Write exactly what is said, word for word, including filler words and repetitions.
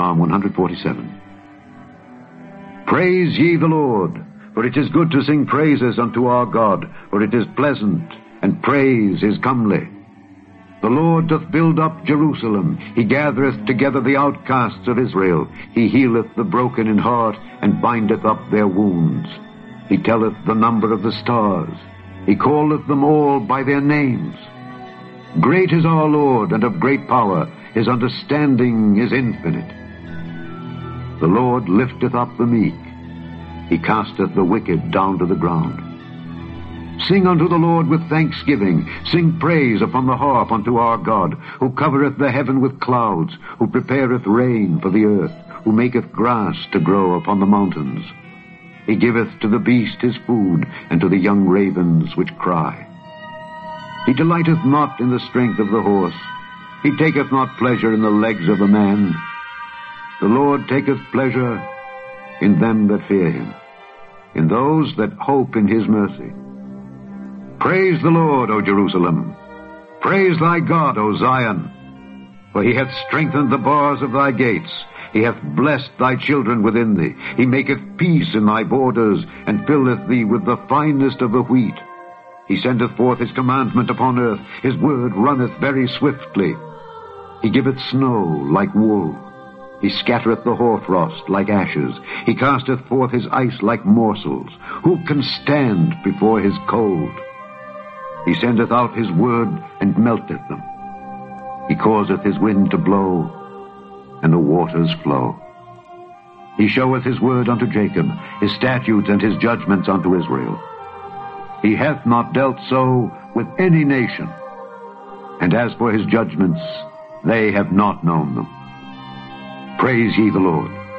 Psalm one forty-seven. Praise ye the Lord, for it is good to sing praises unto our God, for it is pleasant, and praise is comely. The Lord doth build up Jerusalem. He gathereth together the outcasts of Israel. He healeth the broken in heart, and bindeth up their wounds. He telleth the number of the stars. He calleth them all by their names. Great is our Lord, and of great power. His understanding is infinite. The Lord lifteth up the meek. He casteth the wicked down to the ground. Sing unto the Lord with thanksgiving. Sing praise upon the harp unto our God, who covereth the heaven with clouds, who prepareth rain for the earth, who maketh grass to grow upon the mountains. He giveth to the beast his food, and to the young ravens which cry. He delighteth not in the strength of the horse. He taketh not pleasure in the legs of the man. The Lord taketh pleasure in them that fear him, in those that hope in his mercy. Praise the Lord, O Jerusalem. Praise thy God, O Zion. For he hath strengthened the bars of thy gates. He hath blessed thy children within thee. He maketh peace in thy borders, and filleth thee with the finest of the wheat. He sendeth forth his commandment upon earth. His word runneth very swiftly. He giveth snow like wool. He scattereth the hoarfrost like ashes. He casteth forth his ice like morsels. Who can stand before his cold? He sendeth out his word, and melteth them. He causeth his wind to blow, and the waters flow. He showeth his word unto Jacob, his statutes and his judgments unto Israel. He hath not dealt so with any nation, and as for his judgments, they have not known them. Praise ye the Lord.